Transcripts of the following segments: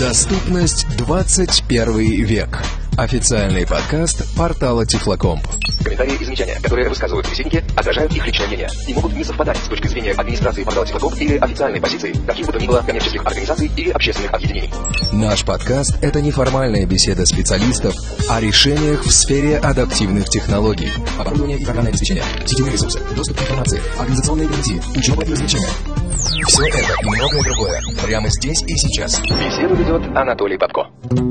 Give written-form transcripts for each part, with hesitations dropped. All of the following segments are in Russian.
Доступность 21 век. Официальный подкаст портала Тифлокомп. Комментарии и замечания, которые высказывают собеседники, отражают их личное мнение и могут не совпадать с точки зрения администрации портала Тифлокомп или официальной позиции каких бы то ни было коммерческих организаций или общественных объединений. Наш подкаст – это неформальная беседа специалистов о решениях в сфере адаптивных технологий. Оборудование и программное обеспечение, сетевые ресурсы, доступ к информации, организационные гарантии, учеба и развлечения. Все это и многое другое прямо здесь и сейчас. Беседу ведет Анатолий Попко.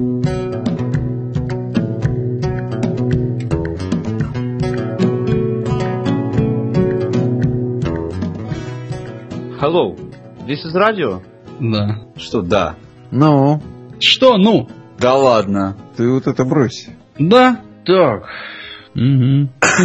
Hello, this is radio? Да. Что да? Ну? Что ну? Да ладно. Ты вот это брось. Да. Так. Угу.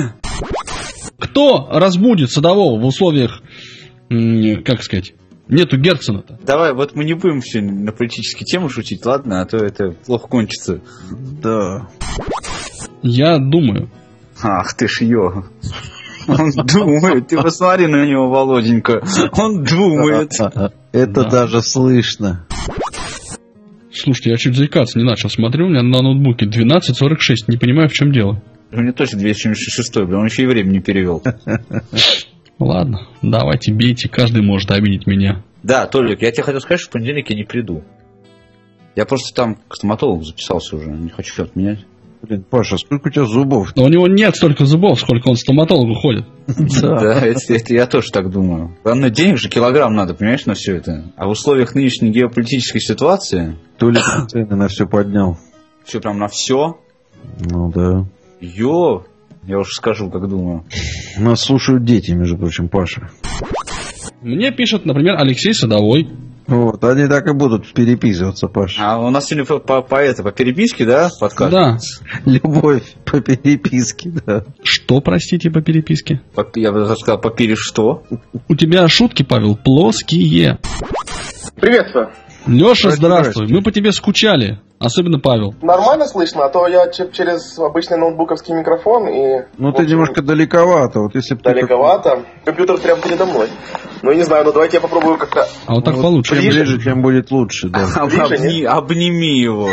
Кто разбудит садового в условиях, как сказать, нету Герцена-то? Давай, вот мы не будем сегодня на политические темы шутить, ладно? А то это плохо кончится. Да. Я думаю. Ах ты ж ё. Он думает, ты посмотри на него, Володенька. Он думает. Это даже слышно. Слушайте, я чуть заикаться не начал. Смотрю, у меня на ноутбуке 12:46. Не понимаю, в чем дело. У меня точно 276, блин, он еще и время не перевел. Ладно, давайте бейте, каждый может обидеть меня. Да, Толик, я тебе хотел сказать, что в понедельник я не приду. Я просто там к стоматологу записался уже, не хочу отменять. Блин, Паша, сколько у тебя зубов? Но у него нет столько зубов, сколько он к стоматологу ходит. Да, это я тоже так думаю. Главное, денег же килограмм надо, понимаешь, на все это. А в условиях нынешней геополитической ситуации... Толик цены на все поднял. Все прям на все? Ну да. Я уж скажу, как думаю. Нас слушают дети, между прочим, Паша. Мне пишет, например, Алексей Садовой. Вот, они так и будут переписываться, Паша. А у нас сегодня по переписке, да, подкаст? Да. Любовь по переписке, да. Что, простите, по переписке? Я бы даже сказал, что? У тебя шутки, Павел, плоские. Приветствую. Леша, здравствуй. Мы по тебе скучали. Особенно Павел. Нормально слышно, а то я через обычный ноутбуковский микрофон и... Ну ты немножко далековато, вот если бы далековато. Компьютер прямо передо мной. Ну не знаю, но давайте я попробую как-то... А вот так получше. Чем ближе, тем будет лучше, да. Обними его.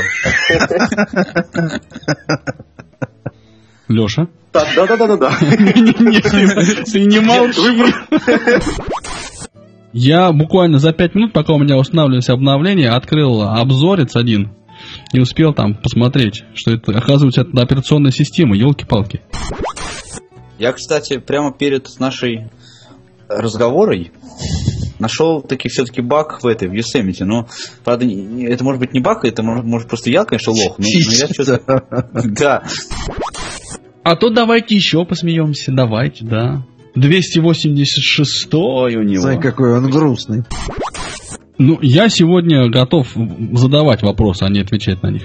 Леша? Да. Ты не молчи. Я буквально за 5 минут, пока у меня устанавливались обновления, открыл обзорец один и успел там посмотреть, что это, оказывается, это операционная система, елки-палки. Я, кстати, прямо перед нашей разговорой нашел все-таки баг в Yosemite. Но, правда, это может быть не баг, это может просто я, конечно, лох. Но я что-то... Да. А то давайте еще посмеемся, давайте, да. 286-й у него. Смотри, какой он грустный. Ну, я сегодня готов задавать вопросы, а не отвечать на них.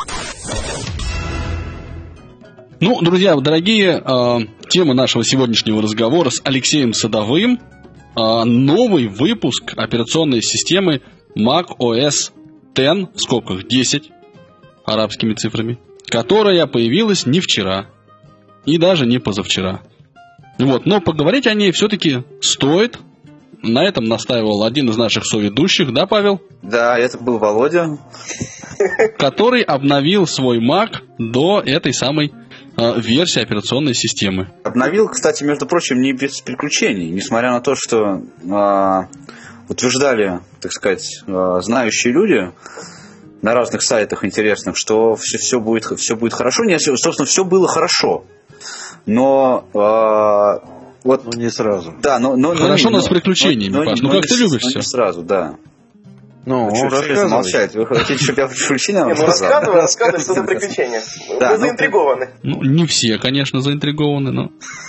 Ну, друзья, дорогие, тема нашего сегодняшнего разговора с Алексеем Садовым. Новый выпуск операционной системы macOS X, в скобках 10, арабскими цифрами, которая появилась не вчера и даже не позавчера. Вот, но поговорить о ней все-таки стоит. На этом настаивал один из наших соведущих, да, Павел? Да, это был Володя. Который обновил свой Mac до этой самой версии операционной системы. Обновил, кстати, между прочим, не без приключений. Несмотря на то, что утверждали, так сказать, знающие люди на разных сайтах интересных, что все будет хорошо. Нет, собственно, все было хорошо. Но вот... Ну, не сразу. Да, но хорошо, но с приключениями, Паш. Ну, как ты любишь все. Не сразу, да. Ну, что молчать? Вы хотите, чтобы я приключения рассказал? Ну, рассказывай, что за приключения. Вы заинтригованы. Ну, не все, конечно, заинтригованы, но...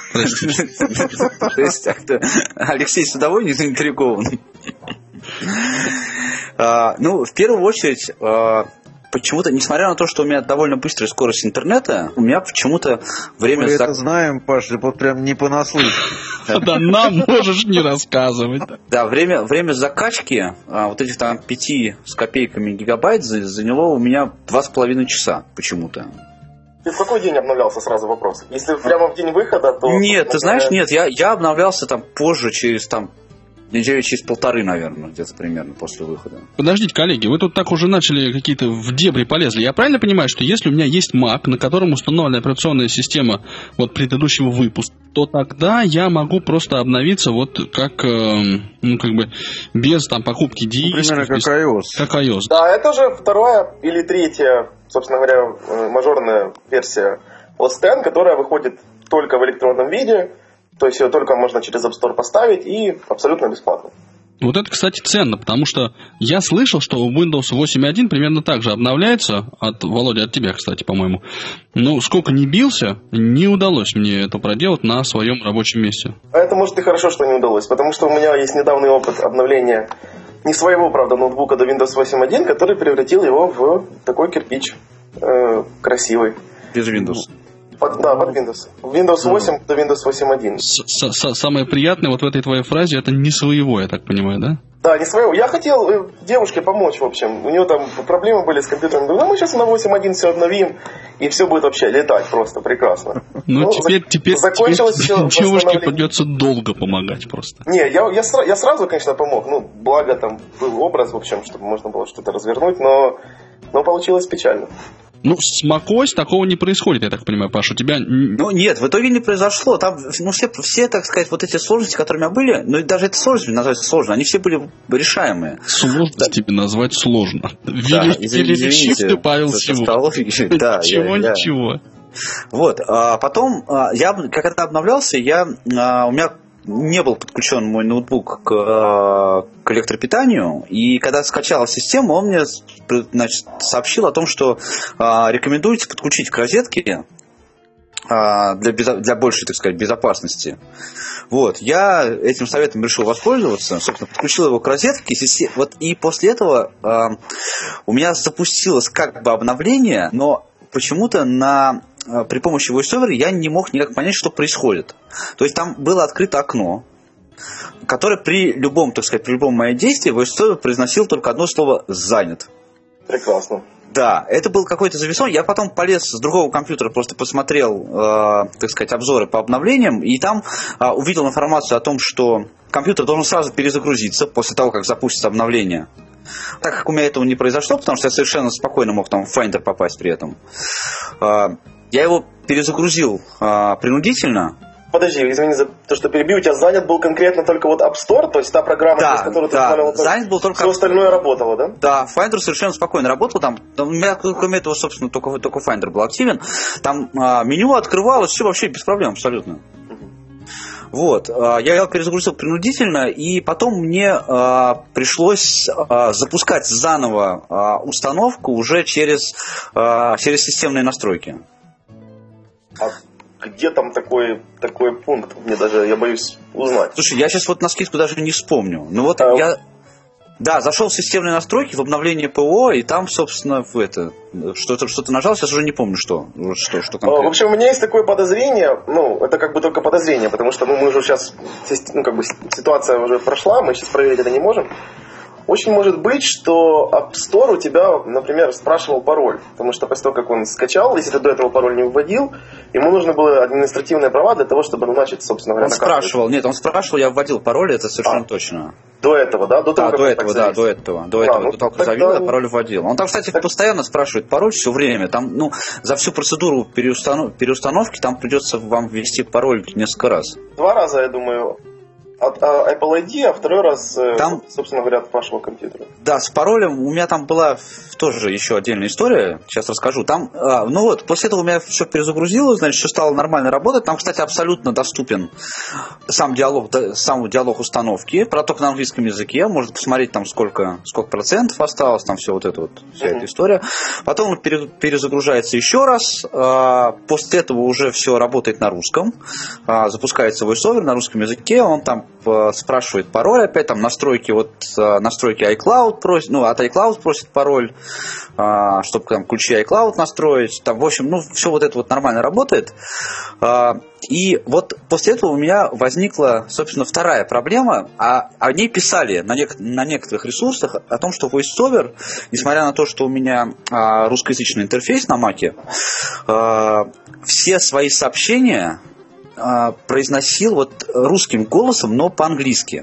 То есть, Алексей Садовой не заинтригован. Ну, в первую очередь... Почему-то, несмотря на то, что у меня довольно быстрая скорость интернета, у меня почему-то время... Мы это знаем, Паша, вот прям не понаслышке. Да нам можешь не рассказывать. Да, время закачки вот этих там 5 с копейками гигабайт заняло у меня 2,5 часа почему-то. Ты в какой день обновлялся, сразу вопрос? Если прямо в день выхода, то... Нет, ты знаешь, нет, я обновлялся там позже, через там Недели через 1.5, наверное, где-то примерно после выхода. Подождите, коллеги, вы тут так уже начали какие-то в дебри полезли. Я правильно понимаю, что если у меня есть Mac, на котором установлена операционная система вот предыдущего выпуска, то тогда я могу просто обновиться вот как, как бы без там покупки дисков. Примерно как iOS. Как iOS. Да, это уже вторая или третья, собственно говоря, мажорная версия OS X, которая выходит только в электронном виде, то есть ее только можно через App Store поставить и абсолютно бесплатно. Вот это, кстати, ценно, потому что я слышал, что Windows 8.1 примерно так же обновляется, от Володя, от тебя, кстати, по-моему. Но сколько ни бился, не удалось мне это проделать на своем рабочем месте. А это, может, и хорошо, что не удалось, потому что у меня есть недавний опыт обновления не своего, правда, ноутбука до Windows 8.1, который превратил его в такой кирпич красивый. Без Windows. Под Windows. Windows 8 до Windows 8.1. Самое приятное вот в этой твоей фразе, это не своего, я так понимаю, да? Да, не своего. Я хотел девушке помочь, в общем. У нее там проблемы были с компьютером. Говорю, мы сейчас на 8.1 все обновим, и все будет вообще летать просто прекрасно. Ну, теперь закончилось все. Девушке придется долго помогать просто. Не, я сразу, конечно, помог. Ну, благо там был образ, в общем, чтобы можно было что-то развернуть, но получилось печально. Ну, с macOS такого не происходит, я так понимаю, Паш, у тебя... Ну, нет, в итоге не произошло. Там, все, так сказать, вот эти сложности, которые у меня были, ну, и даже эти сложности называются сложно, они все были решаемые. Сложность тебе назвать сложно. Да, Величив ты, Павел, всего. Да, ничего. Вот, потом, я, как это обновлялся, у меня не был подключен мой ноутбук к электропитанию, и когда скачал систему, он мне, значит, сообщил о том, что рекомендуется подключить к розетке для большей, так сказать, безопасности. Вот, я этим советом решил воспользоваться, собственно, подключил его к розетке, вот, и после этого у меня запустилось как бы обновление, но почему-то при помощи VoiceOver я не мог никак понять, что происходит. То есть там было открыто окно, которое при любом, так сказать, при любом моем действии VoiceOver произносил только одно слово «занят». Прекрасно. Да, это был какой-то зависон. Я потом полез с другого компьютера, просто посмотрел, так сказать, обзоры по обновлениям, и там увидел информацию о том, что компьютер должен сразу перезагрузиться после того, как запустится обновление. Так как у меня этого не произошло, потому что я совершенно спокойно мог там в Finder попасть при этом, я его перезагрузил принудительно. Подожди, извини за то, что перебью. У тебя занят был конкретно только вот App Store, то есть та программа, через которую ты устанавливал, занят был только... Все остальное работало, да? Да, Finder совершенно спокойно работал. Там у меня, кроме этого, собственно, только Finder был активен. Там меню открывалось, все вообще без проблем абсолютно. Вот, я его перезагрузил принудительно, и потом мне пришлось запускать заново установку уже через системные настройки. А где там такой пункт? Мне даже, я боюсь узнать. Слушай, я сейчас вот на скидку даже не вспомню. Ну вот я... Да, зашел в системные настройки, в обновление ПО, и там, собственно, что-то нажал, сейчас уже не помню, что конкретно. В общем, у меня есть такое подозрение, это как бы только подозрение, потому что мы уже сейчас, ситуация уже прошла, мы сейчас проверить это не можем. Очень может быть, что App Store у тебя, например, спрашивал пароль, потому что после того, как он скачал, если ты до этого пароль не вводил, ему нужно было административные права для того, чтобы начать, собственно говоря, он спрашивал, я вводил пароль, это совершенно точно. До этого, да? До того, как завел, я пароль вводил. Он там, кстати, постоянно спрашивает пароль все время. Там, за всю процедуру переустановки там придется вам ввести пароль несколько раз. 2 раза, я думаю, от Apple ID, а второй раз, собственно говоря, от вашего компьютера. Да, с паролем у меня там была тоже еще отдельная история, сейчас расскажу. Там, после этого у меня все перезагрузилось, значит, все стало нормально работать. Там, кстати, абсолютно доступен сам диалог установки, про только на английском языке. Можно посмотреть, там, сколько процентов осталось, там все вся эта история. Потом он перезагружается еще раз. После этого уже все работает на русском. Запускается VoiceOver на русском языке. Он там спрашивает пароль, опять там настройки iCloud просит, от iCloud просит пароль, чтобы там ключи iCloud настроить. Там, в общем, все вот это вот нормально работает. И вот после этого у меня возникла, собственно, вторая проблема. О ней писали на некоторых ресурсах о том, что VoiceOver, несмотря на то, что у меня русскоязычный интерфейс на Mac'е, все свои сообщения произносил русским голосом, но по-английски.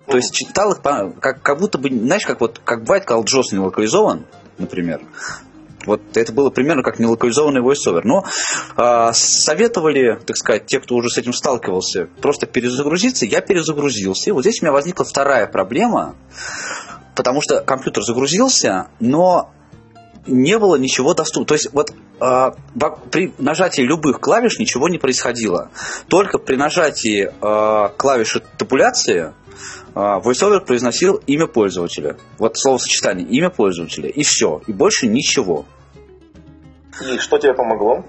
То есть читал их как будто бы, знаешь, как бывает, когда JOS не локализован, например. Вот это было примерно как нелокализованный voiceover. Но советовали, так сказать, те, кто уже с этим сталкивался, просто перезагрузиться. Я перезагрузился. И вот здесь у меня возникла вторая проблема, потому что компьютер загрузился, но не было ничего доступно. То есть вот при нажатии любых клавиш ничего не происходило. Только при нажатии клавиши табуляции VoiceOver произносил имя пользователя. Вот словосочетание имя пользователя. И все. И больше ничего. И что тебе помогло?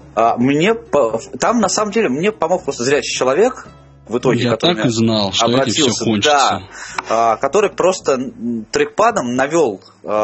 Там на самом деле мне помог просто зрячий человек. В итоге, я так и знал, что это все кончится. Да, который просто трекпадом навел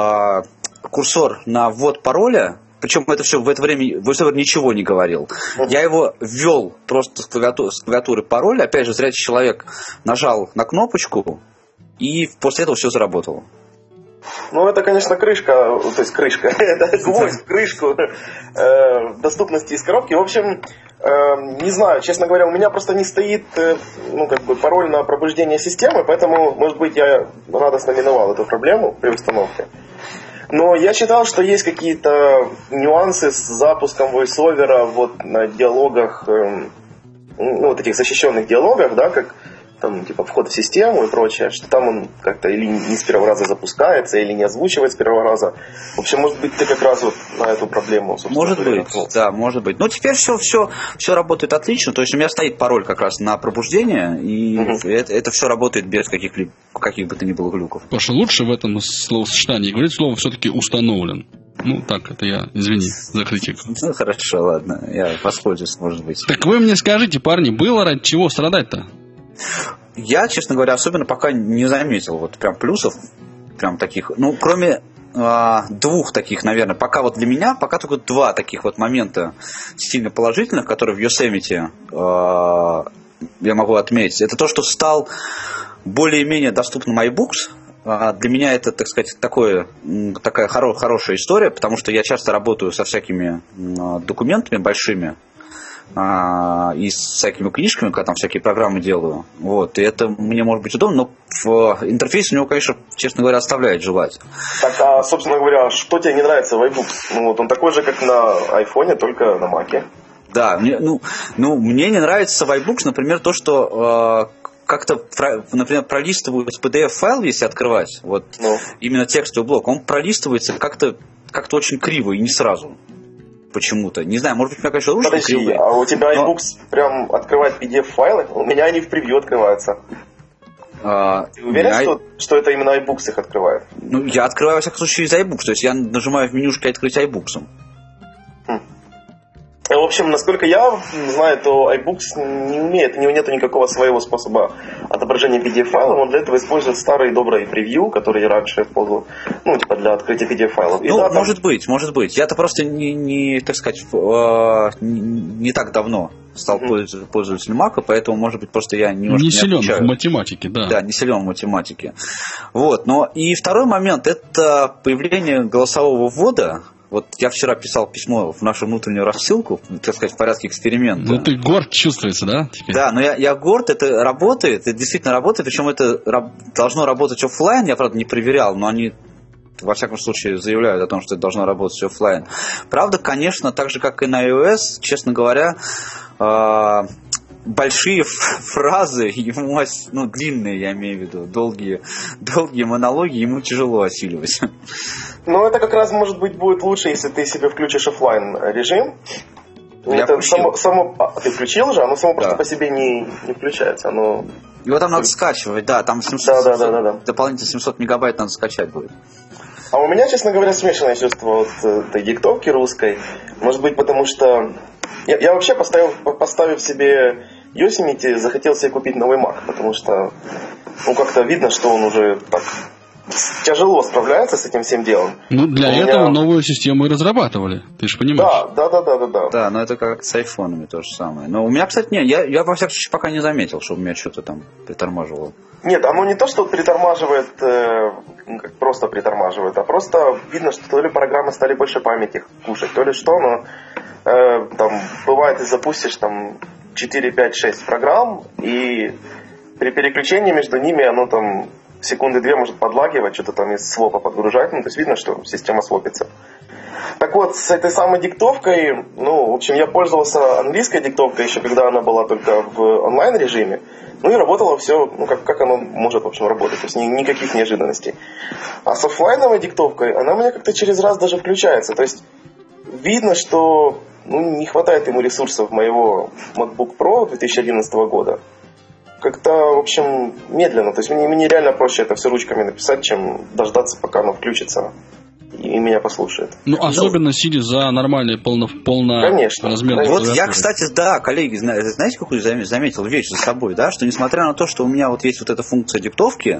курсор на ввод пароля. Причем это все в это время VoiceOver ничего не говорил. Я его ввел просто с клавиатуры пароль. Опять же, зрячий человек нажал на кнопочку, и после этого все заработало. Ну, это, конечно, крышка, то есть крышка, это гвоздь в крышку доступности из коробки. В общем, не знаю, честно говоря, у меня просто не стоит, пароль на пробуждение системы, поэтому, может быть, я радостно миновал эту проблему при установке. Но я читал, что есть какие-то нюансы с запуском VoiceOver вот на диалогах, вот этих защищенных диалогах, да, как там типа вход в систему и прочее, что там он как-то или не с первого раза запускается, или не озвучивает с первого раза. В общем, может быть, ты как раз вот на эту проблему, может быть, да, может быть. Но теперь все работает отлично. То есть у меня стоит пароль как раз на пробуждение, и это все работает без каких бы то ни было глюков. Паша, лучше в этом словосочетании говорить слово все-таки установлен. Ну, так, это я, извини за критику. Ну, хорошо, ладно, я воспользуюсь, может быть. Так вы мне скажите, парни, было ради чего страдать-то? Я, честно говоря, особенно пока не заметил вот прям плюсов, прям таких, кроме двух таких, наверное, пока вот для меня, пока только два таких вот момента сильно положительных, которые в Yosemite я могу отметить. Это то, что стал более-менее доступным iBooks. Для меня это, так сказать, такая хорошая история, потому что я часто работаю со всякими документами большими, и с всякими книжками, когда там всякие программы делаю. Вот. И это мне может быть удобно, но в интерфейсе у него, конечно, честно говоря, оставляет желать. Так, собственно говоря, что тебе не нравится в iBooks? Он такой же, как на айфоне, только на Маке. Да, мне не нравится в iBooks, например, то, что как-то, например, пролистывается PDF-файл, если открывать, именно текстовый блок, он пролистывается как-то очень криво и не сразу. Почему-то. Не знаю, может быть, у меня, конечно, ручки кривые. А у тебя iBooks прям открывает PDF-файлы? У меня они в превью открываются. Ты уверен, что это именно iBooks их открывает? Я открываю, во всяком случае, из iBooks. То есть я нажимаю в менюшке «Открыть iBooks». В общем, насколько я знаю, то iBooks не умеет, у него нет никакого своего способа отображения PDF-файлов. Он для этого использует старый добрый превью, который я раньше использовал, для открытия PDF-файлов. Может быть. Я-то просто не так сказать, не так давно стал пользователем Mac, поэтому, может быть, просто я немножко не силен в математике, да. Да, не силен в математике. Вот. Но и второй момент – это появление голосового ввода. Вот я вчера писал письмо в нашу внутреннюю рассылку, так сказать, в порядке эксперимента. Ты горд чувствуется, да? Теперь? Да, но я горд, это работает, это действительно работает, причем это должно работать офлайн, я, правда, не проверял, но они, во всяком случае, заявляют о том, что это должно работать офлайн. Правда, конечно, так же, как и на iOS, честно говоря, большие фразы, ему, длинные, я имею в виду, долгие монологи, ему тяжело осиливать. Это как раз, может быть, будет лучше, если ты себе включишь офлайн режим. Я включил. Ты включил же? Оно само просто по себе не включается. Его там надо скачивать, да, там 700, дополнительно 700 мегабайт надо скачать будет. А у меня, честно говоря, смешанное чувство от этой диктовки русской. Может быть, потому что я вообще, поставив себе Yosemite, захотел себе купить новый Mac, потому что как-то видно, что он уже так тяжело справляется с этим всем делом. Для этого новую систему и разрабатывали, ты же понимаешь. Да. Да, но это как с айфонами то же самое. Но у меня, кстати, я во всяком случае пока не заметил, что у меня что-то там притормаживало. Нет, оно не то, что притормаживает, просто притормаживает, а просто видно, что то ли программы стали больше памяти кушать, то ли что, но там бывает, ты запустишь там 4, 5, 6 программ, и при переключении между ними оно там секунды 2 может подлагивать, что-то там из свопа подгружать, ну, то есть видно, что система свопится. Так вот, с этой самой диктовкой, ну, в общем, я пользовался английской диктовкой еще, когда она была только в онлайн-режиме, ну и работало все, ну, как оно может, в общем, работать, то есть никаких неожиданностей. А с офлайновой диктовкой она у меня как-то через раз даже включается, то есть видно, что ну, не хватает ему ресурсов моего MacBook Pro 2011 года. Как-то, в общем, медленно, то есть мне реально проще это все ручками написать, чем дождаться, пока оно включится и меня послушает. Ну, особенно сидя за нормальной полноразмерной. Вот я, кстати, да, коллеги, знаете, какую заметил вещь за собой, да, что несмотря на то, что у меня вот есть вот эта функция диктовки,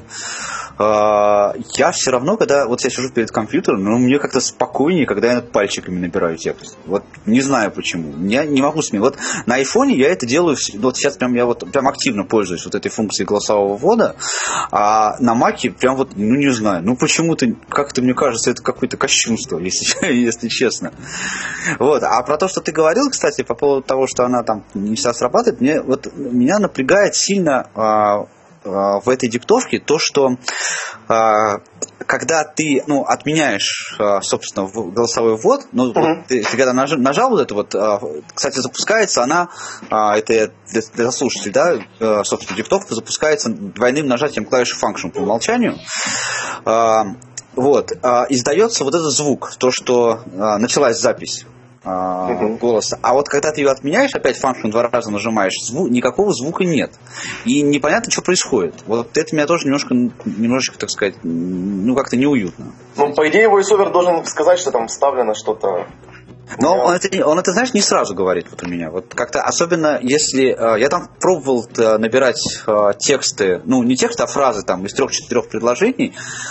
я все равно, когда вот я сижу перед компьютером, ну, мне как-то спокойнее, когда я пальчиками набираю текст. Вот не знаю почему. Я не могу сменить. Вот на айфоне я это делаю, вот сейчас прям я вот прям активно пользуюсь вот этой функцией голосового ввода, а на Маке прям вот, ну не знаю, ну почему-то, как-то мне кажется, это какое-то кощунство, если честно. Вот. А про то, что ты говорил, кстати, по поводу того, что она там не вся срабатывает, меня напрягает сильно в этой диктовке то, что когда ты отменяешь, собственно, голосовой ввод, ты когда нажал вот это вот, кстати, запускается она, это для слушателей, да, собственно, диктовка запускается двойным нажатием клавиши Function по умолчанию. Вот, издается вот этот звук, то, что началась запись голоса. А вот когда ты ее отменяешь, опять function 2 раза нажимаешь, никакого звука нет. И непонятно, что происходит. Вот это меня тоже немножечко, так сказать, ну как-то неуютно. Ну, по идее, VoiceOver должен сказать, что там вставлено что-то. Но он это, знаешь, не сразу говорит вот у меня. Вот как-то, особенно если... я там пробовал набирать тексты, ну, не тексты, а фразы там из 3-4 предложений,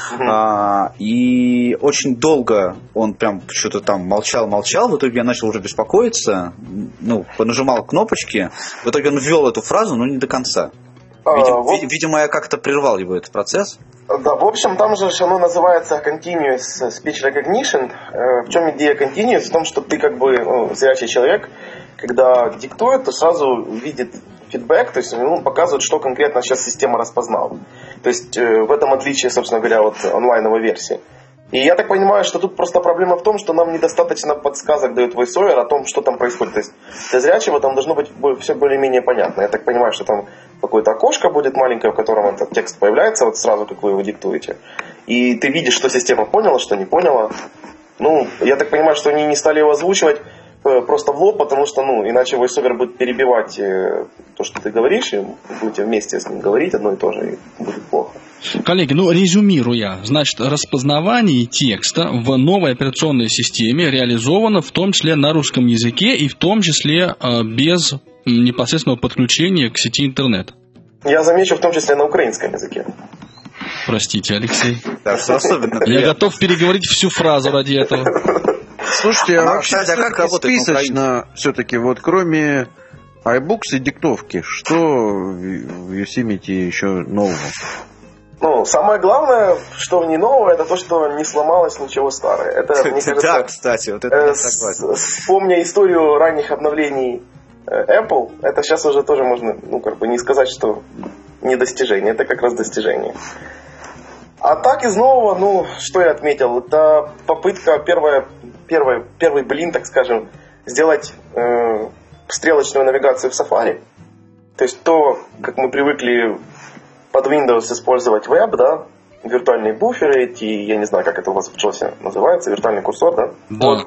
и очень долго он прям что-то там молчал. В итоге я начал уже беспокоиться, ну, понажимал кнопочки, в итоге он ввел эту фразу, но не до конца. Видимо, я как-то прервал его этот процесс. Да, в общем, там же оно называется Continuous Speech Recognition. В чем идея Continuous? В том, что ты как бы зрячий человек, когда диктует, то сразу видит фидбэк, то есть показывает, что конкретно сейчас система распознала. То есть в этом отличие, собственно говоря, от онлайновой версии. И я так понимаю, что тут просто проблема в том, что нам недостаточно подсказок дает VoiceOver о том, что там происходит. То есть для зрячего там должно быть все более-менее понятно. Я так понимаю, что там какое-то окошко будет маленькое, в котором этот текст появляется вот сразу, как вы его диктуете. И ты видишь, что система поняла, что не поняла. Ну, я так понимаю, что они не стали его озвучивать просто в лоб, потому что, иначе VoiceOver будет перебивать то, что ты говоришь, и будете вместе с ним говорить одно и то же, и будет плохо. Коллеги, резюмируя, значит, распознавание текста в новой операционной системе реализовано в том числе на русском языке и в том числе без непосредственного подключения к сети интернет. Я замечу, в том числе на украинском языке. Простите, Алексей. Да, что особенно. Я готов переговорить всю фразу ради этого. Слушайте, а вообще как работает списочно все-таки, вот кроме iBooks и диктовки, что в Yosemite еще нового? Самое главное, что не нового, это то, что не сломалось ничего старое. Это, мне кажется, да, кстати, вот это я согласен. Вспомня историю ранних обновлений Apple, это сейчас уже тоже можно, не сказать, что не достижение, это как раз достижение. А так из нового, что я отметил, это попытка, первый блин, так скажем, сделать стрелочную навигацию в Safari. То есть то, как мы привыкли под Windows использовать веб, да, виртуальные буферы, эти, я не знаю, как это у вас в JOS называется, виртуальный курсор, да? Да. Вот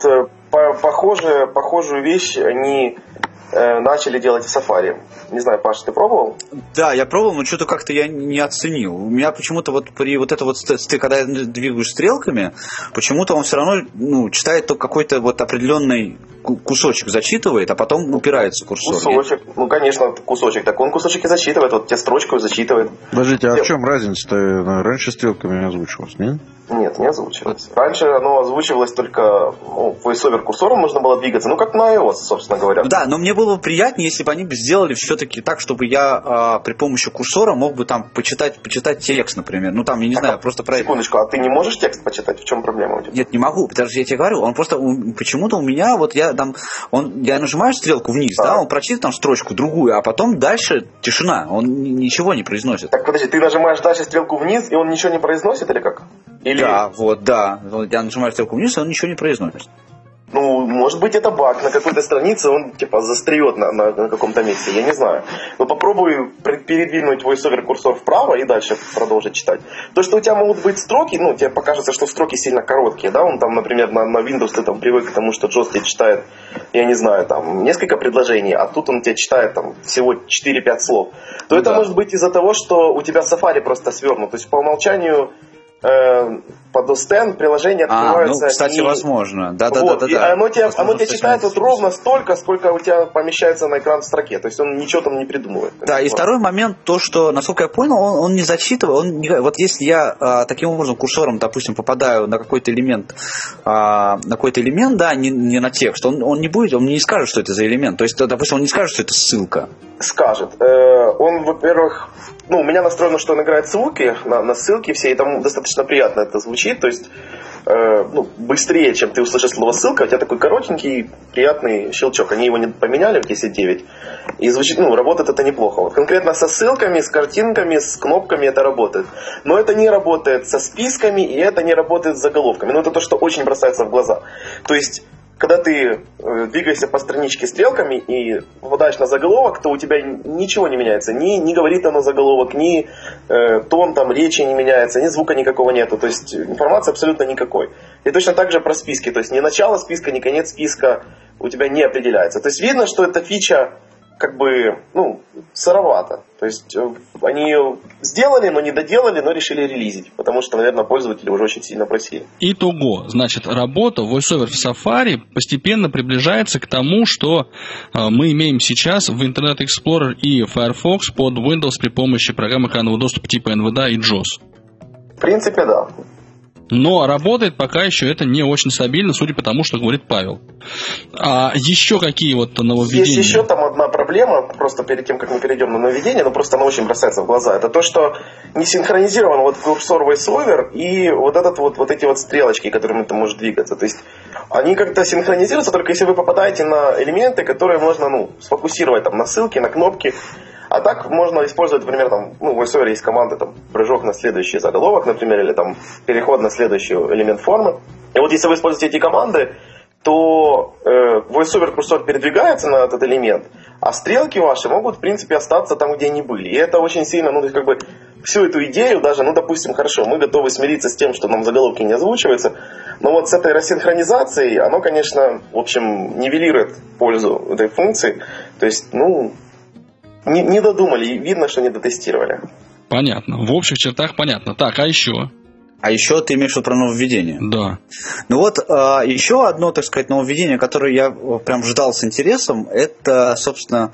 похожую вещь они начали делать в Safari. Не знаю, Паш, ты пробовал? Да, я пробовал, но что-то как-то я не оценил. У меня почему-то вот при вот это вот, ты когда двигаешь стрелками, почему-то он все равно, читает только какой-то вот определенный кусочек зачитывает, а потом упирается курсор. Кусочек, конечно, кусочек. Так он кусочек и зачитывает, вот тебе строчку зачитывает. Подождите, а в чем разница-то? Раньше стрелками не озвучивалось, нет? Нет, не озвучивалось. Раньше оно озвучивалось только VoiceOver курсором можно было двигаться, как на iOS, собственно говоря. Да, но мне было бы приятнее, если бы они бы сделали все-таки так, чтобы я при помощи курсора мог бы там почитать текст, например. Ну там, я не знаю, просто про Секундочку, а ты не можешь текст почитать? В чем проблема у тебя? Нет, не могу, потому что я тебе говорю, он просто почему-то у меня, вот я нажимаю стрелку вниз, да, он прочитает там строчку другую, а потом дальше тишина, он ничего не произносит. Так подожди, ты нажимаешь дальше стрелку вниз, и он ничего не произносит, или как? Или... Да. Я нажимаю стрелку вниз, и он ничего не произносит. Ну, может быть, это баг. На какой-то странице он, типа, застряет на каком-то месте, я не знаю. Но попробуй передвинуть VoiceOver курсор вправо и дальше продолжить читать. То, что у тебя могут быть строки, ну, тебе покажется, что строки сильно короткие, да, он там, например, на Windows ты там привык к тому, что JAWS тебе читает, я не знаю, там, несколько предложений, а тут он тебе читает, там, всего 4-5 слов. То это может быть из-за того, что у тебя Safari просто свернут. То есть, по умолчанию под OS X приложение открывается. Ну, кстати, возможно. Да. И оно тебе читает вот ровно столько, сколько у тебя помещается на экран в строке. То есть он ничего там не придумывает. Да, и второй момент, то, что, насколько я понял, он не зачитывает. Вот если я таким образом курсором, допустим, попадаю на какой-то элемент, да, не на текст, он не будет, он мне не скажет, что это за элемент. То есть, допустим, он не скажет, что это ссылка. Скажет. Он, во-первых, у меня настроено, что он играет звуки на ссылки все, и там достаточно приятно это звучит, то есть быстрее, чем ты услышишь слово ссылка, у тебя такой коротенький, приятный щелчок. Они его не поменяли в 10.9, и звучит, работает это неплохо. Вот конкретно со ссылками, с картинками, с кнопками это работает. Но это не работает со списками, и это не работает с заголовками. Это то, что очень бросается в глаза. То есть, когда ты двигаешься по страничке стрелками и попадаешь на заголовок, то у тебя ничего не меняется. Ни говорит оно заголовок, ни тон там речи не меняется, ни звука никакого нету. То есть информации абсолютно никакой. И точно так же про списки. То есть ни начало списка, ни конец списка у тебя не определяется. То есть видно, что эта фича сыровато. То есть они ее сделали, но не доделали, но решили релизить. Потому что, наверное, пользователи уже очень сильно просили. Итого, значит, работа VoiceOver в Safari постепенно приближается к тому, что мы имеем сейчас в Internet Explorer и Firefox под Windows при помощи программ экранного доступа типа NVDA и JAWS. В принципе, да. Но работает пока еще это не очень стабильно, судя по тому, что говорит Павел. А еще какие вот нововведения? Есть еще там одна проблема, просто перед тем, как мы перейдем на нововведение, но просто она очень бросается в глаза. Это то, что не синхронизирован вот курсор VoiceOver и вот эти вот стрелочки, которыми ты можешь двигаться. То есть они как-то синхронизируются, только если вы попадаете на элементы, которые можно сфокусировать там, на ссылки, на кнопки. А так можно использовать, например, в VoiceOver есть команды, прыжок на следующий заголовок, например, или переход на следующий элемент формы. И вот если вы используете эти команды, то VoiceOver курсор передвигается на этот элемент, а стрелки ваши могут, в принципе, остаться там, где они были. И это очень сильно, всю эту идею даже, допустим, хорошо, мы готовы смириться с тем, что нам заголовки не озвучиваются, но вот с этой рассинхронизацией, оно, конечно, в общем, нивелирует пользу этой функции. То есть, не додумали, видно, что не дотестировали. Понятно. В общих чертах понятно. Так, а еще? А еще ты имеешь в виду про нововведение? Да. Еще одно, так сказать, нововведение, которое я прям ждал с интересом, это, собственно,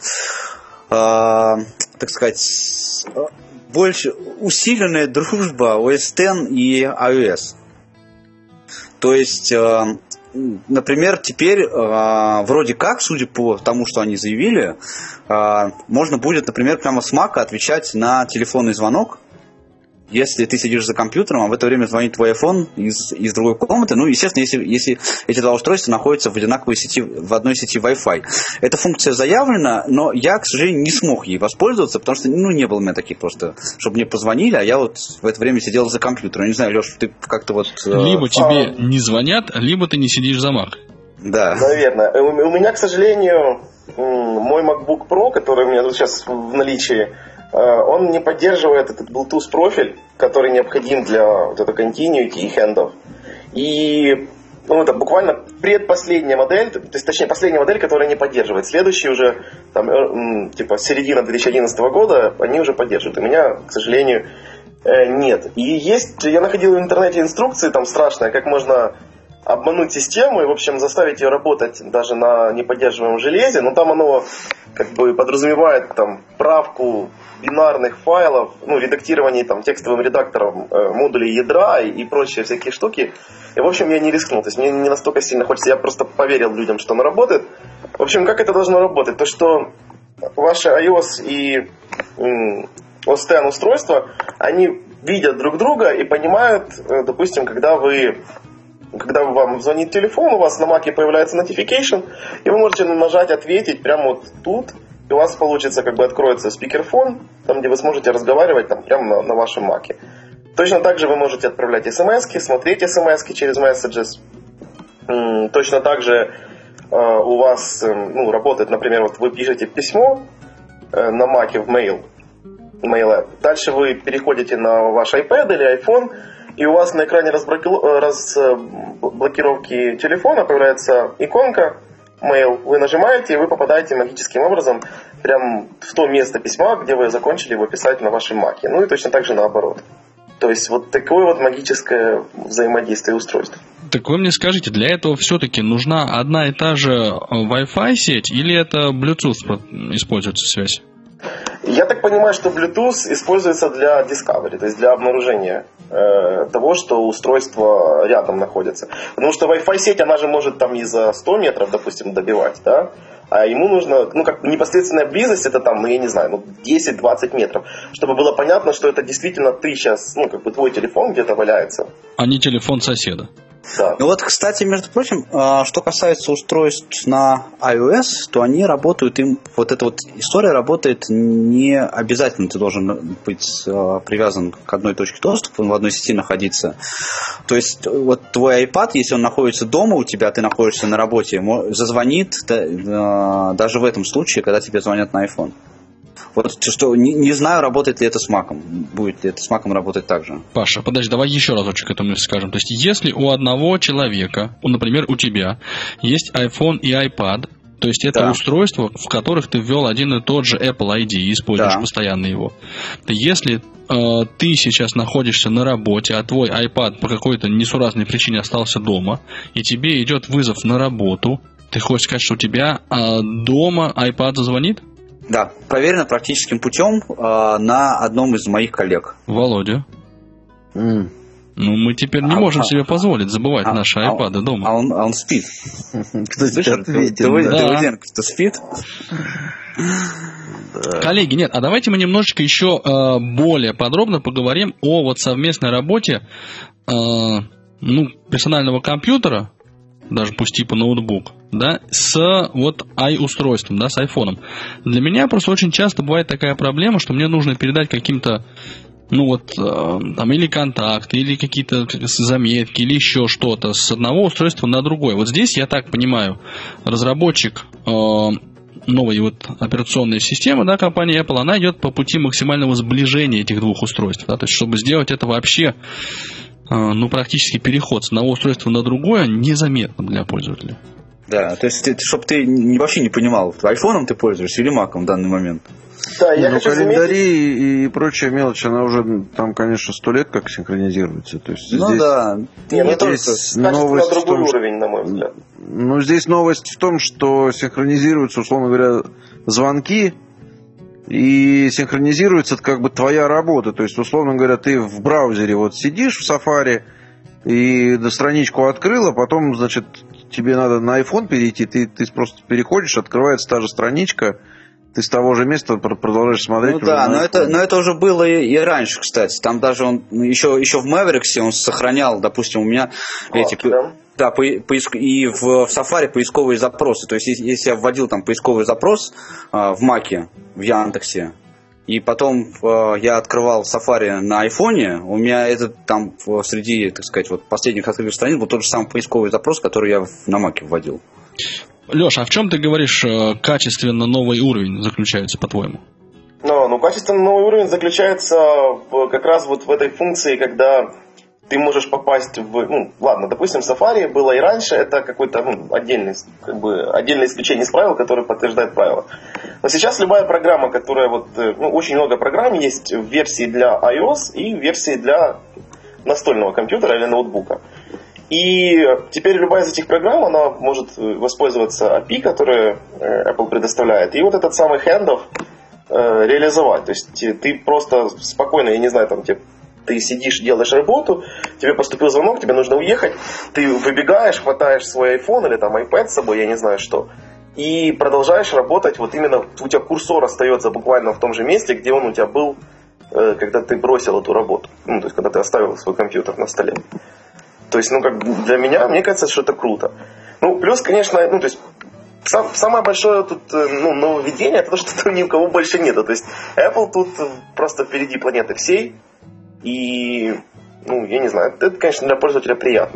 так сказать, больше усиленная дружба OS X и iOS. То есть, например, теперь вроде как, судя по тому, что они заявили, можно будет, например, прямо с Mac отвечать на телефонный звонок, если ты сидишь за компьютером, а в это время звонит твой iPhone из другой комнаты. Естественно, если эти два устройства находятся в одинаковой сети, в одной сети Wi-Fi. Эта функция заявлена, но я, к сожалению, не смог ей воспользоваться, потому что не было у меня таких просто, чтобы мне позвонили, а я вот в это время сидел за компьютером. Я не знаю, Леш, ты как-то вот... Либо тебе не звонят, либо ты не сидишь за Mac. Да. Наверное. У меня, к сожалению, мой MacBook Pro, который у меня сейчас в наличии, он не поддерживает этот Bluetooth профиль, который необходим для вот этого continuity и хендов. И это буквально предпоследняя модель, то есть, точнее, последняя модель, которая не поддерживает. Следующие уже, середина 2011 года, они уже поддерживают. У меня, к сожалению, нет. И я находил в интернете инструкции, там страшные, как можно обмануть систему и, в общем, заставить ее работать даже на неподдерживаемом железе. Но там оно как бы подразумевает там правку бинарных файлов, ну, редактирование там текстовым редактором модулей ядра и прочие всякие штуки. И, в общем, я не рискнул. То есть мне не настолько сильно хочется. Я просто поверил людям, что оно работает. В общем, как это должно работать? То, что ваши iOS и OS X устройства, они видят друг друга и понимают, допустим, когда вам звонит телефон, у вас на Маке появляется notification, и вы можете нажать «Ответить» прямо вот тут, и у вас получится, как бы откроется спикерфон, там, где вы сможете разговаривать там, прямо на вашем Маке. Точно так же вы можете отправлять смс-ки, смотреть смс-ки через Messages. Точно так же у вас работает, например, вот вы пишете письмо на Маке в Mail App. Дальше вы переходите на ваш iPad или iPhone, и у вас на экране разблокировки телефона появляется иконка Mail. Вы нажимаете, и вы попадаете магическим образом прямо в то место письма, где вы закончили его писать на вашем Маке. Ну и точно так же наоборот. То есть вот такое вот магическое взаимодействие устройств. Так вы мне скажите, для этого все-таки нужна одна и та же Wi-Fi сеть или это Bluetooth используется связь? Я так понимаю, что Bluetooth используется для discovery, то есть для обнаружения того, что устройство рядом находится. Потому что Wi-Fi сеть, она же может там и за 100 метров, допустим, добивать, да? А ему нужно, как непосредственная близость, это там, я не знаю, 10-20 метров, чтобы было понятно, что это действительно ты сейчас, твой телефон где-то валяется. А не телефон соседа. Да. Ну вот, кстати, между прочим, что касается устройств на iOS, то они работают, вот эта вот история работает не обязательно, ты должен быть привязан к одной точке доступа, в одной сети находиться. То есть вот твой iPad, если он находится дома у тебя, ты находишься на работе, зазвонит даже в этом случае, когда тебе звонят на iPhone. Вот что, не знаю, работает ли это с Mac'ом. Будет ли это с Mac'ом работать так же. Паша, подожди, давай еще разочек это мы скажем. То есть, если у одного человека, например, у тебя, есть iPhone и iPad, то есть это устройства, в которых ты ввел один и тот же Apple ID и используешь постоянно его. Если ты сейчас находишься на работе, а твой iPad по какой-то несуразной причине остался дома, и тебе идет вызов на работу, ты хочешь сказать, что у тебя дома iPad зазвонит? Да, проверено практическим путем на одном из моих коллег. Володя. Ну, мы теперь не можем себе позволить забывать наши iPad'ы дома. А он спит. Кто-то ответил. Кто спит? Коллеги, нет, а давайте мы немножечко еще более подробно поговорим о вот совместной работе персонального компьютера, даже пусть типа ноутбук, да, с вот i-устройством, да, с айфоном. Для меня просто очень часто бывает такая проблема, что мне нужно передать каким-то, там или контакты, или какие-то заметки, или еще что-то с одного устройства на другое. Вот здесь, я так понимаю, разработчик новой вот операционной системы, да, компании Apple, она идет по пути максимального сближения этих двух устройств, да, то есть чтобы сделать это вообще практически переход с одного устройства на другое незаметным для пользователя. Да, то есть, чтобы ты вообще не понимал, айфоном ты пользуешься или маком в данный момент. Да, я хочу календари и прочая мелочь, она уже там, конечно, 100 лет как синхронизируется. То есть здесь да. Здесь новость на другой уровень, на мой взгляд. Здесь новость в том, что синхронизируются, условно говоря, звонки, и синхронизируется как бы твоя работа. То есть, условно говоря, ты в браузере вот сидишь в Safari и страничку открыл, а потом, значит, тебе надо на iPhone перейти, ты просто переходишь, открывается та же страничка, ты с того же места продолжаешь смотреть. Но это уже было и раньше, кстати. Там даже он еще в Mavericks он сохранял, допустим, у меня и в Safari поисковые запросы. То есть, если я вводил там поисковый запрос в Маке, в Яндексе, и потом я открывал Safari на айфоне, у меня этот там среди, так сказать, вот последних открытых страниц был тот же самый поисковый запрос, который я на Маке вводил. Леша, а в чем ты говоришь качественно новый уровень заключается, по-твоему? Качественно новый уровень заключается как раз вот в этой функции, когда ты можешь попасть допустим, Safari было и раньше, это какой-то отдельное исключение из правил, которое подтверждает правила. Но сейчас любая программа, которая очень много программ есть в версии для iOS и в версии для настольного компьютера или ноутбука. И теперь любая из этих программ, она может воспользоваться API, которые Apple предоставляет, и вот этот самый handoff реализовать. То есть ты просто спокойно, я не знаю, там ты сидишь, делаешь работу, тебе поступил звонок, тебе нужно уехать, ты выбегаешь, хватаешь свой iPhone или там iPad с собой, я не знаю что, и продолжаешь работать, вот именно у тебя курсор остается буквально в том же месте, где он у тебя был, когда ты бросил эту работу, ну, то есть когда ты оставил свой компьютер на столе. То есть, ну, как для меня, мне кажется, что это круто. Ну, плюс, конечно, ну, то есть самое большое тут нововведение, это то, что ни у кого больше нету. То есть Apple тут просто впереди планеты всей. И, ну, я не знаю, это, конечно, для пользователя приятно.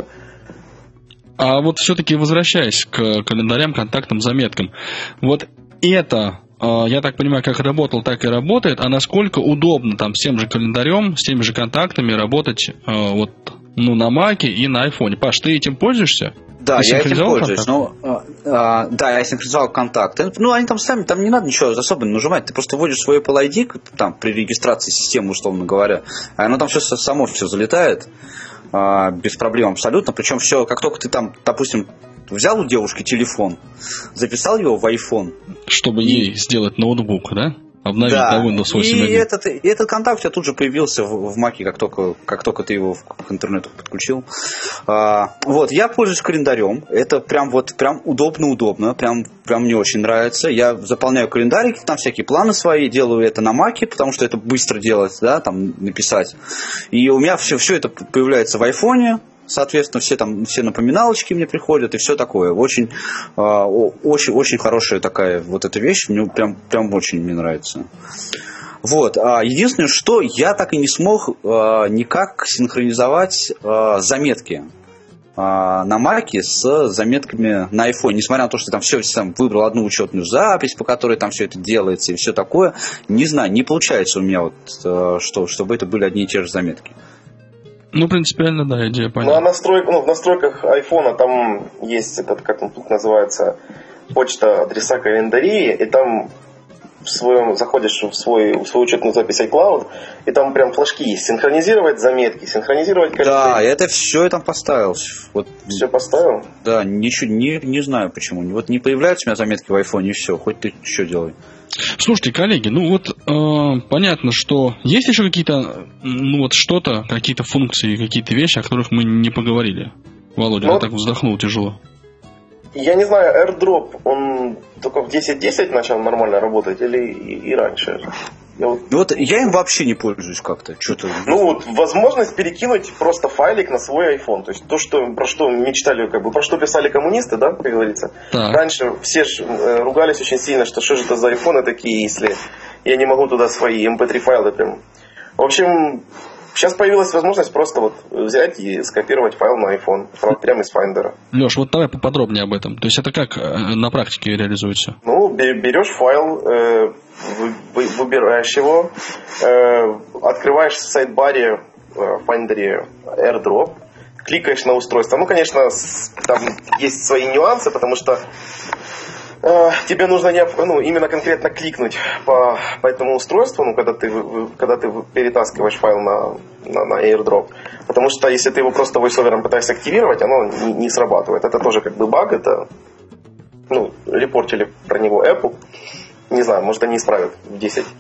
А вот все-таки возвращаясь к календарям, контактам, заметкам. Вот это, я так понимаю, как работал, так и работает. А насколько удобно там с тем же календарем, с теми же контактами работать вот, ну, на Маке и на айфоне? Паш, ты этим пользуешься? Да, я этим пользуюсь. Да, я синхронизовал контакты. Ну, они там сами, там не надо ничего особенно нажимать. Ты просто вводишь свой Apple ID там, при регистрации системы, условно говоря, а оно там все само все залетает без проблем абсолютно. Причем все, как только ты там, допустим, взял у девушки телефон, записал его в iPhone. Чтобы ей сделать ноутбук, да? Обновить на Windows 8. И этот контакт у тебя тут же появился в Маке, как только ты его к интернету подключил. Вот, я пользуюсь календарем. Это прям удобно, прям мне очень нравится. Я заполняю календарики, там всякие планы свои, делаю это на Маке, потому что это быстро делать, да, там написать. И у меня все это появляется в айфоне. Соответственно, все напоминалочки мне приходят и все такое. Очень хорошая такая вот эта вещь. Мне прям очень мне нравится. Вот. Единственное, что я так и не смог никак синхронизовать заметки на Маке с заметками на iPhone. Несмотря на то, что там все там выбрал одну учетную запись, по которой там все это делается и все такое. Не знаю, не получается у меня вот, чтобы это были одни и те же заметки. Ну, принципиально, да, идея понятна. В настройках айфона там есть этот, как он тут называется, почта адреса календарей, и там заходишь в свою учетную запись iCloud, и там прям флажки есть. Синхронизировать заметки, синхронизировать календарь. Да, это все я там поставил. Вот, все поставил? Да, ничего, не знаю почему. Вот не появляются у меня заметки в айфоне, и все, хоть ты что делай. Слушайте, коллеги, ну вот понятно, что есть еще какие-то, ну вот что-то, какие-то функции, какие-то вещи, о которых мы не поговорили. Володя, я так вздохнул тяжело. Я не знаю, AirDrop, он только в 10.10 начал нормально работать или и раньше? Вот я им вообще не пользуюсь как-то. Что-то... Ну вот, возможность перекинуть просто файлик на свой iPhone. То есть то, про что мечтали, как бы, про что писали коммунисты, да, как говорится. Так. Раньше все ругались очень сильно, что же это за айфоны такие, если я не могу туда свои MP3 файлы прям. В общем, сейчас появилась возможность просто вот взять и скопировать файл на iPhone прямо из Finder. Леш, вот давай поподробнее об этом. То есть это как на практике реализуется? Ну, берешь файл, выбираешь его, открываешь в сайдбаре в Finder AirDrop, кликаешь на устройство. Ну, конечно, там есть свои нюансы, потому что тебе нужно именно конкретно кликнуть по этому устройству, когда ты перетаскиваешь файл на AirDrop. Потому что если ты его просто voiceover пытаешься активировать, оно не срабатывает. Это тоже как бы баг, это репортили про него Apple. Не знаю, может они исправят в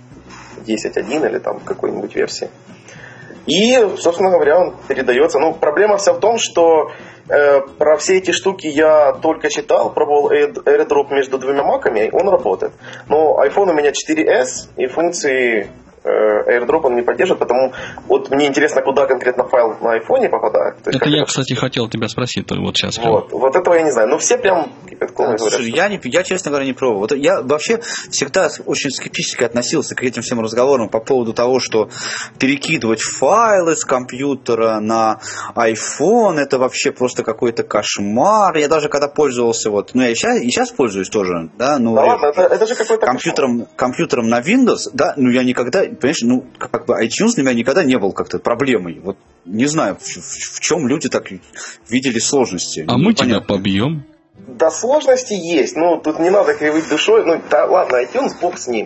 10.1 или там какой-нибудь версии. И, собственно говоря, он передается. Ну, проблема вся в том, что про все эти штуки я только читал, пробовал AirDrop между двумя маками, он работает. Но iPhone у меня 4S, и функции AirDrop он не поддерживает, потому вот мне интересно, куда конкретно файл на айфоне попадает. Это я, кстати, хотел тебя спросить вот сейчас. Вот этого я не знаю. Но все прям кипятком говорят. Слушай, я, честно говоря, не пробовал. Вот я вообще всегда очень скептически относился к этим всем разговорам по поводу того, что перекидывать файлы с компьютера на iPhone, это вообще просто какой-то кошмар. Я даже когда пользовался, я и сейчас пользуюсь тоже, да, ладно, это же какой-то компьютером на Windows, да, я никогда, понимаешь, iTunes для меня никогда не был как-то проблемой. Вот не знаю, в чем люди так видели сложности. А мы тебя побьем. Да, сложности есть. Тут не надо кривить душой. Ладно, iTunes, бог с ним.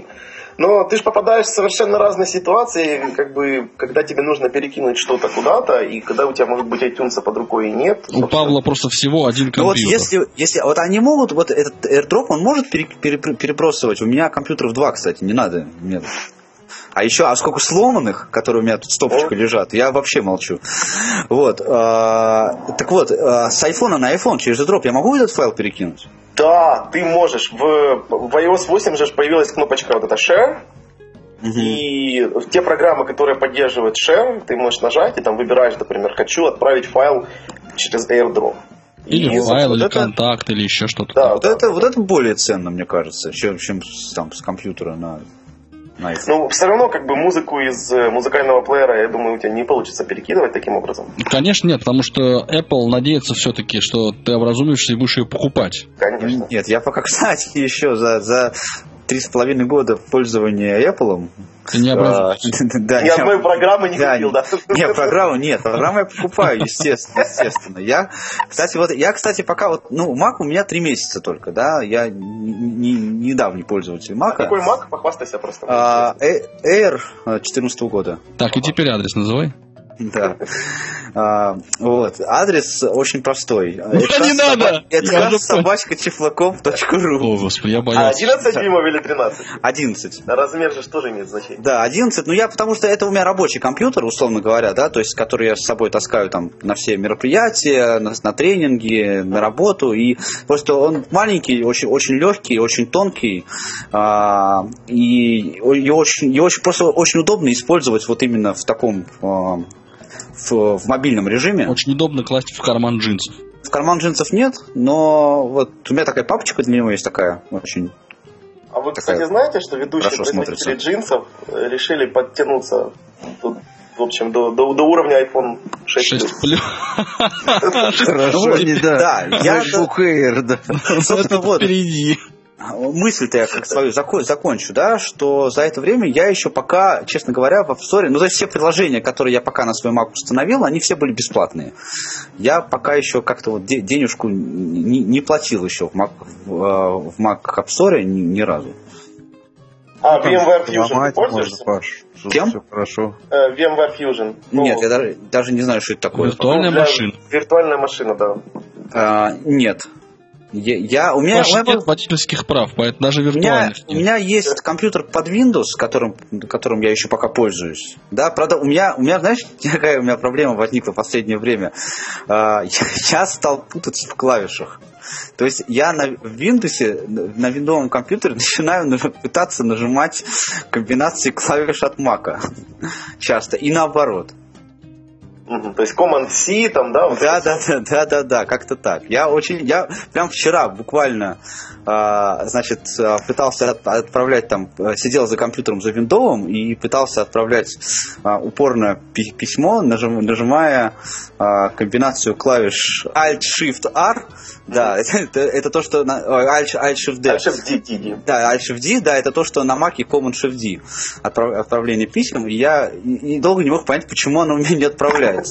Но ты же попадаешь в совершенно разные ситуации, как бы, когда тебе нужно перекинуть что-то куда-то, и когда у тебя, может быть, iTunes под рукой и нет. У Павла просто всего один Ну вот компьютер. если вот они могут, вот этот AirDrop, он может перебросывать. У меня компьютеров 2, кстати, не надо. Нет. А еще, сколько сломанных, которые у меня тут стопочкой лежат, я вообще молчу. Вот. Так вот, с iPhone на iPhone через AirDrop я могу этот файл перекинуть? Да, ты можешь. В iOS 8 же появилась кнопочка вот эта Share. И те программы, которые поддерживают Share, ты можешь нажать и там выбираешь, например, хочу отправить файл через AirDrop. Или файл, или контакт, или еще что-то. Да, вот это более ценно, мне кажется, чем там, с компьютера на iPhone. Ну, все равно, как бы, музыку из музыкального плеера, я думаю, у тебя не получится перекидывать таким образом. Конечно, нет, потому что Apple надеется все-таки, что ты образумишься и будешь ее покупать. Конечно. Нет, я пока, кстати, еще за 3,5 года пользования Apple. Ты не образуешься. Да, ни одной программы не купил, да? Нет, программу я покупаю, естественно. Я, кстати, пока вот, Mac у меня 3 месяца только, да, я недавний пользователь Mac. Какой Mac? Похвастайся просто. Air 2014 года. Так, и теперь адрес называй. Да. Вот. Адрес очень простой. Не надо! Это собачка-чифлаков.ру. О, господи, я боялся. 11 дюймов или 13? 11. Размер же тоже имеет значение. Да, 11. Потому что это у меня рабочий компьютер, условно говоря, да, то есть, который я с собой таскаю там на все мероприятия, на тренинги, на работу. И просто он маленький, очень легкий, очень тонкий. И его просто очень удобно использовать вот именно в таком в мобильном режиме. Очень удобно класть в карман джинсов. В карман джинсов нет, но вот у меня такая папочка для него есть такая очень. А вы, кстати, знаете, что ведущие производители джинсов решили подтянуться тут, в общем, до уровня iPhone 6 Хорошо, не да. MacBook Air, да. Собственно, вот. Впереди. Мысль-то я как свою закончу, да, что за это время я еще пока, честно говоря, в App Store, то есть все приложения, которые я пока на свой Mac установил, они все были бесплатные. Я пока еще как-то вот денежку не платил еще в Mac App Store ни разу. VMware Fusion ты пользуешься? Кем? Все хорошо. VMware Fusion. Нет, я даже не знаю, что это такое. Виртуальная машина. Виртуальная машина, да. Нет. У меня нет водительских прав, поэтому даже виртуальных у меня есть компьютер под Windows, которым я еще пока пользуюсь. Да, правда, у меня, знаешь, какая у меня проблема возникла в последнее время? Я стал путаться в клавишах. То есть я на Windows, на виндовом компьютере начинаю пытаться нажимать комбинации клавиш от Mac часто, и наоборот. То есть Command-C там, да? Да, как-то так. Я прям вчера буквально, пытался отправлять там, сидел за компьютером за виндовым и пытался отправлять упорно письмо, нажимая комбинацию клавиш Alt-Shift-R. Да, это то, что Alt-Shift-D. Alt-Shift-D. Да, Alt-Shift-D, да, это то, что на Mac Command-Shift-D. Отправление писем. И я долго не мог понять, почему оно у меня не отправляется.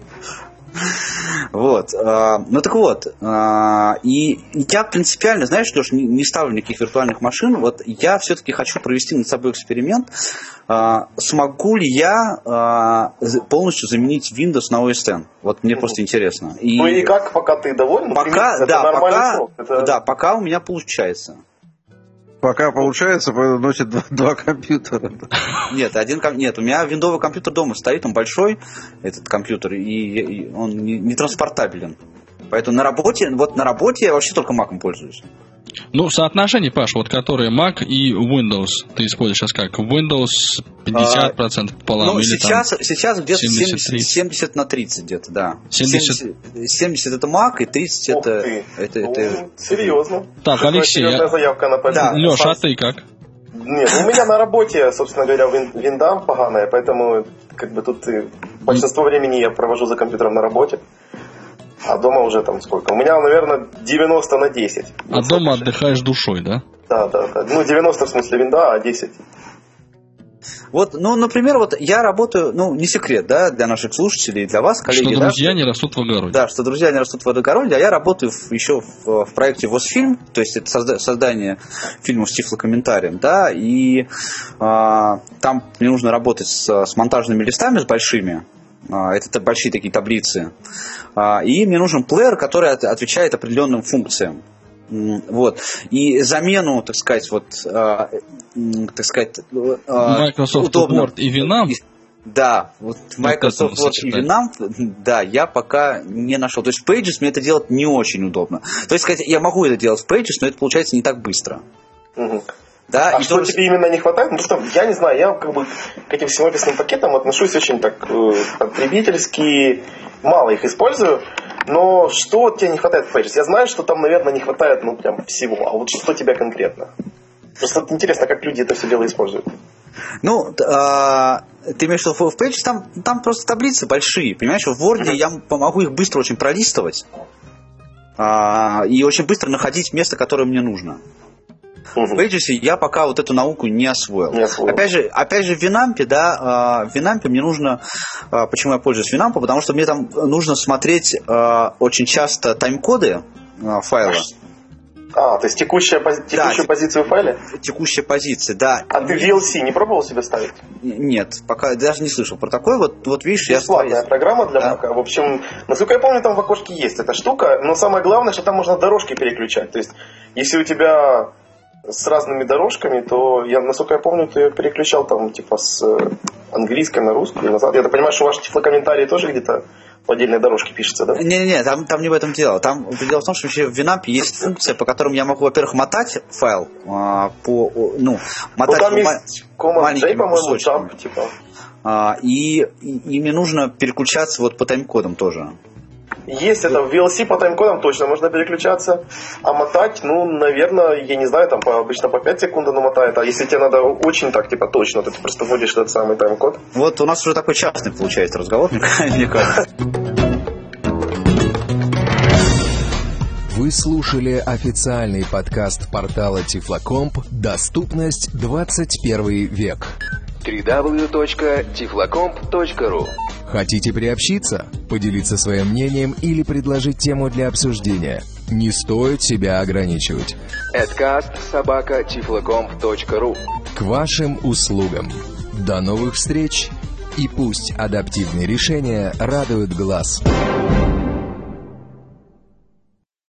Вот. Так вот. И я принципиально, знаешь, Леш, не ставлю никаких виртуальных машин. Вот я все-таки хочу провести над собой эксперимент. Смогу ли я полностью заменить Windows на OS X? Вот мне просто интересно. И как, пока ты доволен? Пока у меня получается. Пока получается, носит два компьютера. Нет, у меня виндовый компьютер дома стоит, он большой, этот компьютер, и он не транспортабелен. Поэтому на работе я вообще только Mac'ом пользуюсь. Соотношение, Паш, которое Mac и Windows, ты используешь сейчас как? Windows 50% пополам? Сейчас где-то 70 на 30 где-то, да. 70 это Mac, и 30 это... Серьезно. Так, Алексей, заявка на победу. Леша, а ты как? Нет, у меня на работе, собственно говоря, винда поганая, поэтому тут большинство времени я провожу за компьютером на работе. А дома уже там сколько? У меня, наверное, 90 на 10. А дома отдыхаешь душой, да? Да. 90 в смысле винда, а 10. Вот, ну, например, вот я работаю, ну, не секрет, да, для наших слушателей, для вас, коллеги. Что да, друзья не растут в огороде. Да, что друзья не растут в огороде, а я работаю еще в проекте ВОСФильм, то есть это создание фильмов с тифлокомментарием, да, и там мне нужно работать с монтажными листами, с большими, это большие такие таблицы, и мне нужен плеер, который отвечает определенным функциям. Вот. И замену, так сказать, вот, Microsoft Word и Winamp. Да, вот Microsoft Word и Winamp, да, я пока не нашел. То есть в Pages мне это делать не очень удобно. То есть, сказать, я могу это делать в Pages, но это получается не так быстро. Угу. Да, а что тебе именно не хватает? Ну, что, я не знаю, я как бы к этим всем офисным пакетам отношусь очень так потребительски, мало их использую. Но что тебе не хватает в Pages? Я знаю, что там, наверное, не хватает, ну, прям всего. А вот что тебе конкретно? Просто интересно, как люди это все дело используют. Ну, ты имеешь в виду в Pages, там просто таблицы большие, понимаешь? В Word я могу их быстро очень пролистывать и очень быстро находить место, которое мне нужно. В Pages я пока вот эту науку не освоил. Опять же в Winamp, да, в Winamp мне нужно, почему я пользуюсь Winamp, потому что мне там нужно смотреть очень часто тайм-коды файла. То есть текущую позицию в файле? Текущая позиция, да. А ты VLC не пробовал себе ставить? Нет, пока даже не слышал про такое. Вот видишь, бесплатная программа для Mac. В общем, насколько я помню, там в окошке есть эта штука, но самое главное, что там можно дорожки переключать. То есть, если у тебя с разными дорожками, то я, насколько я помню, ты переключал там типа с английской на русскую и назад. Я так понимаю, что ваши тифлокомментарии тоже где-то в отдельной дорожке пишется, да? Не-не-не, там не в этом дело. Там дело в том, что вообще в Winamp есть функция, по которым я могу, во-первых, мотать файл мотать там есть Command-J, по-моему, jump, типа. И мне нужно переключаться вот по тайм-кодам тоже. Есть это в VLC по тайм-кодам точно можно переключаться, а мотать, ну, наверное, я не знаю, там обычно по 5 секунд оно мотает, а если тебе надо очень так, типа, точно, то ты просто вводишь этот самый тайм-код. Вот у нас уже такой частный получается разговор, мне кажется. Вы слушали официальный подкаст портала Тифлокомп «Доступность 21 век». www.tiflocomp.ru. Хотите приобщиться, поделиться своим мнением или предложить тему для обсуждения? Не стоит себя ограничивать. @tiflocomp.ru. К вашим услугам. До новых встреч, и пусть адаптивные решения радуют глаз.